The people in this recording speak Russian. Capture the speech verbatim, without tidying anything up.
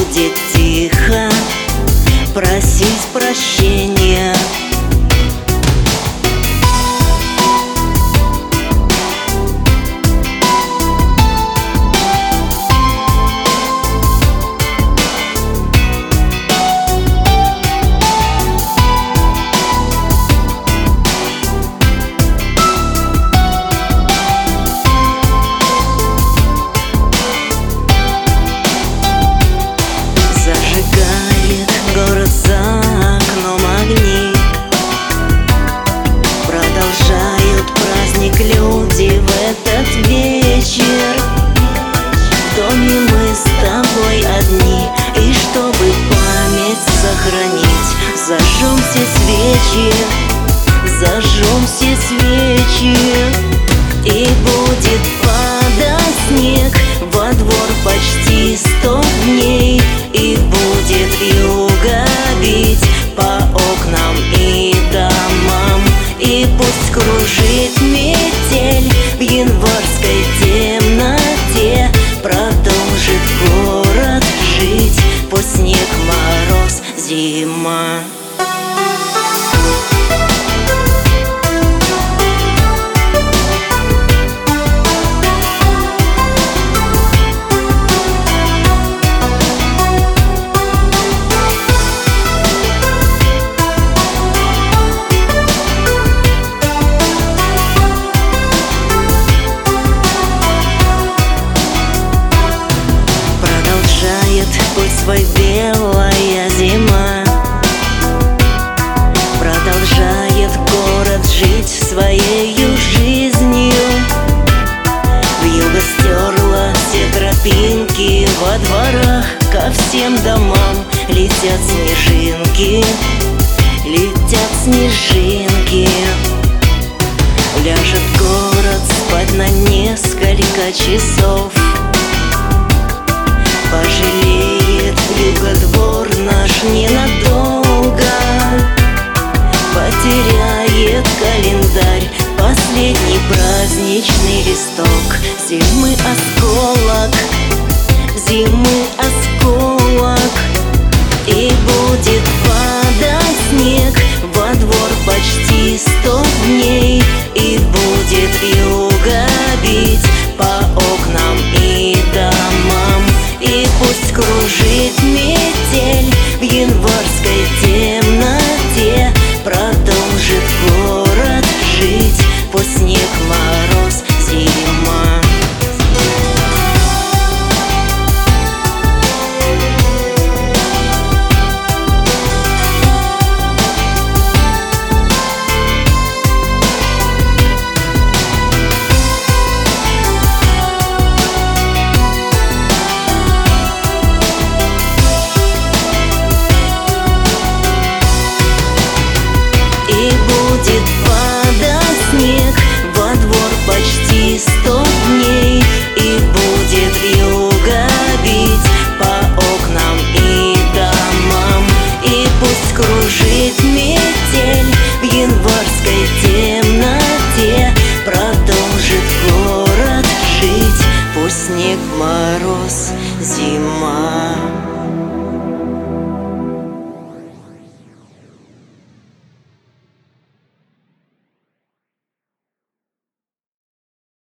будет тихо просить прощения. Город за окном огни, продолжают праздник люди в этот вечер. В доме мы с тобой одни, и чтобы память сохранить, зажжем все свечи, зажжем все свечи. И будет падать снег, во двор почти сто дней, и будет вьюга бить по окнам и домам. И пусть кружит метель в январской темноте, продолжит город жить, пусть снег, мороз, зима. Путь свой белая зима, продолжает город жить своею жизнью. Вьюга стерла все тропинки во дворах, ко всем домам летят снежинки, летят снежинки. Ляжет город спать на несколько часов, пожалеет вьюга двор наш ненадолго, потеряет календарь последний праздничный листок. Зимы осколок, зимы осколок, и будет падать снег во двор почти сто дней, и будет вьюга бить по окнам и домам. И пусть кружит метель в январской темноте,